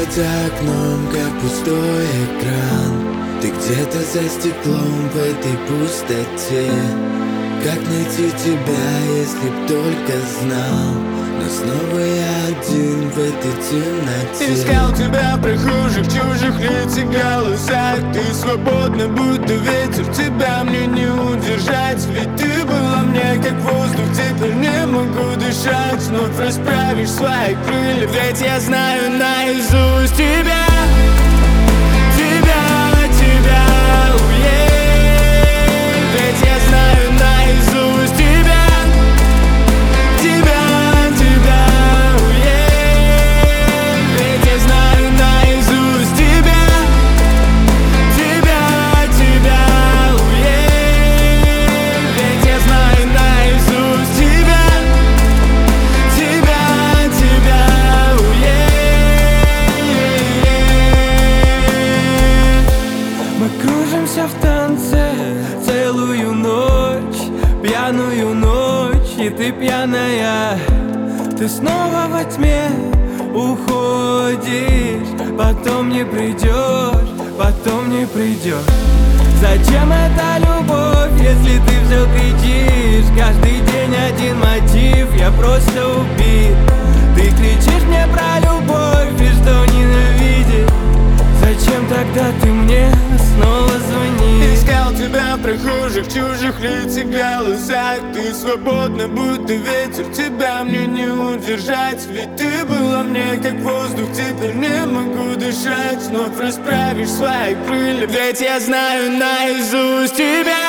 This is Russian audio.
за окном, как пустой экран. Ты где-то за стеклом в этой пустоте. Как найти тебя, если б только знал? Но снова я один в этой темноте. Искал тебя в прохожих, чужих лиц и голосах. Ты свободна, будто ветер, тебя мне не удержать. Ведь ты была мне как воздух, теперь не могу дышать. Вновь расправишь свои крылья, ведь я знаю наизусть тебя. Ведь я знаю наизусть тебя. Ведь я знаю наизусть тебя. Ведь я знаю наизусть тебя. Мы кружимся в танце целую ночь, пьяную ночь, и ты пьяная. Ты снова во тьме уходишь, потом не придешь, потом не придешь. Зачем эта любовь, если ты все кричишь? Каждый день один мотив, я просто убит. Ты кричишь мне про любовь и что ненавидишь. Зачем тогда ты мне снова звонишь? Искал тебя в прохожих, чужих лиц и голосах. Ты свободна, будто ветер, тебя мне не удержать. Ведь ты была мне как воздух, теперь не могу дышать. Вновь расправишь свои крылья, ведь я знаю наизусть тебя.